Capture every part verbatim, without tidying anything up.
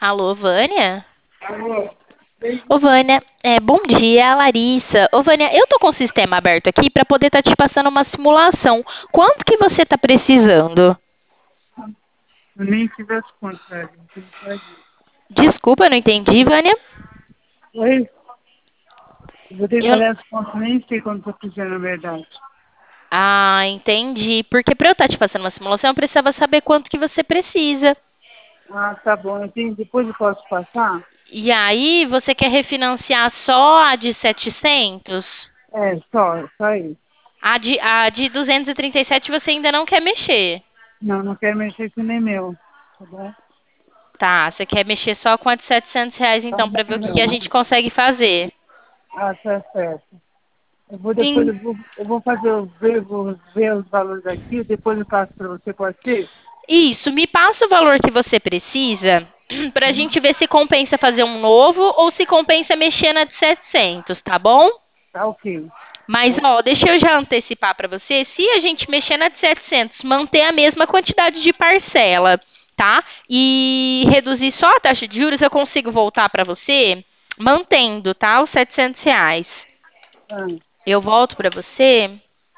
Alô, Vânia? Alô? Ô, Vânia, é, bom dia, é a Larissa. Ô, Vânia, eu tô com o sistema aberto aqui para poder estar te passando uma simulação. Quanto que você tá precisando? Eu nem tive as contas, velho. Não tive fazer. Desculpa, eu não entendi, Vânia. Oi? Eu vou ter que Eu... fazer as contas, nem sei quando estou precisando, na verdade. Ah, entendi. Porque para eu estar te passando uma simulação, eu precisava saber quanto que você precisa. Ah, tá bom. Entendi. Depois eu posso passar? E aí, você quer refinanciar só a de setecentos? É, só, só isso. A de, a de duzentos e trinta e sete você ainda não quer mexer? Não, não quero mexer com nem meu. Tá bom? Tá, você quer mexer só com a de setecentos reais Tá então, para ver o que que a bom. gente consegue fazer. Ah, tá certo. Eu vou depois, Sim. eu vou, eu vou fazer, eu ver, vou ver os valores aqui, depois eu passo para você, pode ser? Isso, me passa o valor que você precisa para a Uhum. gente ver se compensa fazer um novo ou se compensa mexer na de setecentos, tá bom? Tá ok. Mas, ó, deixa eu já antecipar para você. Se a gente mexer na de setecentos, manter a mesma quantidade de parcela, tá? E reduzir só a taxa de juros, eu consigo voltar para você mantendo, tá? Os setecentos reais. Ah, Eu volto para você.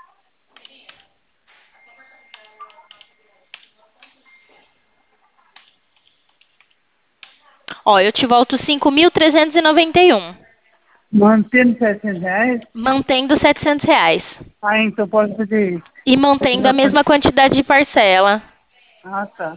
Ó, eu te volto cinco mil trezentos e noventa e um, mantendo setecentos reais? mantendo setecentos reais. Ah, então pode fazer isso. E mantendo a mesma quantidade de parcela, Ah, tá.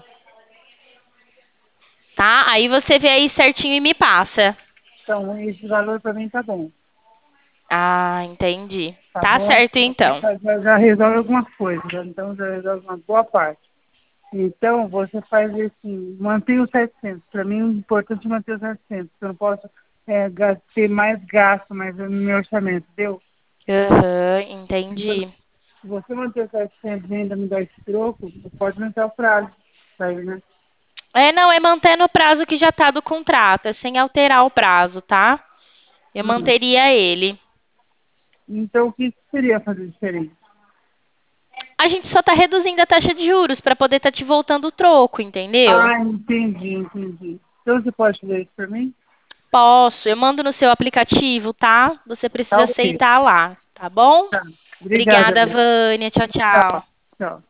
tá? Aí você vê aí certinho e me passa. Então, esse valor para mim tá bom. Ah, entendi. Tá Tá bom? certo então. Já, já- já resolve alguma coisa, já- então já resolve uma boa parte. Então, você faz assim, mantém os setecentos. Para mim, o importante é manter os setecentos. Eu não posso é, ga- ter mais gasto mais no meu orçamento, entendeu? Aham, Então, entendi. se você manter os setecentos e ainda me dar esse troco, você pode aumentar o prazo. Sabe, né? É, não, é mantendo o prazo que já tá do contrato, é sem alterar o prazo, tá? Eu Hum. manteria ele. Então, o que seria fazer diferente? A gente só tá reduzindo a taxa de juros para poder estar te voltando o troco, entendeu? Ah, entendi, entendi. Então, você pode fazer isso para mim? Posso, eu mando no seu aplicativo, tá? Você Tá precisa ok. aceitar lá, tá bom? Tá. Obrigada, Obrigada, Bia. Vânia. Tchau, Tchau. tchau. Tchau.